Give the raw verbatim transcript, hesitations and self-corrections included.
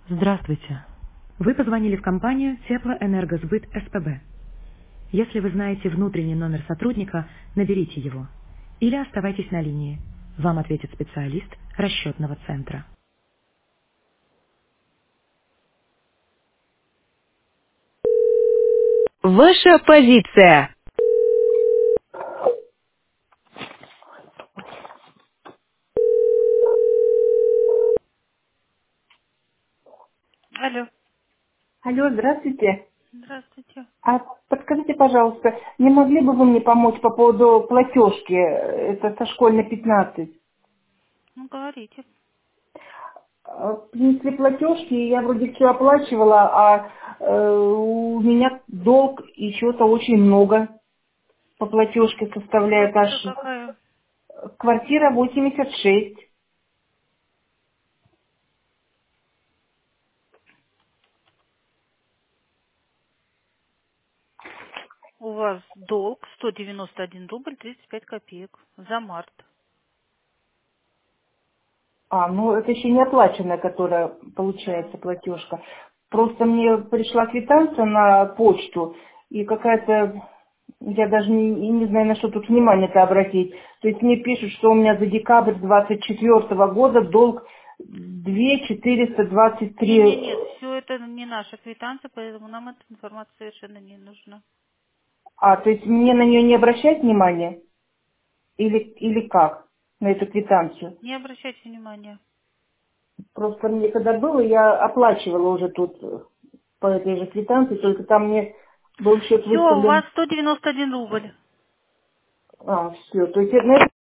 Здравствуйте. Вы позвонили в компанию Теплоэнергосбыт СПБ. Если вы знаете внутренний номер сотрудника, наберите его. Или оставайтесь на линии. Вам ответит специалист расчетного центра. Ваша позиция. Алло, Алло, здравствуйте. здравствуйте. А подскажите, пожалуйста, не могли бы вы мне помочь по поводу платежки? Это со школьной пятнадцать. Ну, говорите. Э, Принесли платежки, и я вроде все оплачивала, а э, у меня долг еще-то очень много по платежке составляет Квартира аж какая? квартира восемьдесят шесть. У вас долг сто девяносто один рубль тридцать пять копеек за март. А, ну это еще не оплаченная, которая Да. получается платежка. Просто мне пришла квитанция на почту, и какая-то, я даже не, и не знаю, на что тут внимание-то обратить. То есть мне пишут, что у меня за декабрь двадцать четвёртого года долг две тысячи четыреста двадцать Не, три. не, нет, все это не наша квитанция, поэтому нам эта информация совершенно не нужна. А, то есть мне на нее не обращать внимания? Или, или как? На эту квитанцию? Не обращайте внимания. Просто мне когда было, я оплачивала уже тут э, по этой же квитанции, только там мне был счет Все, у вас выставлен. сто девяносто один рубль. А, все. То есть это, на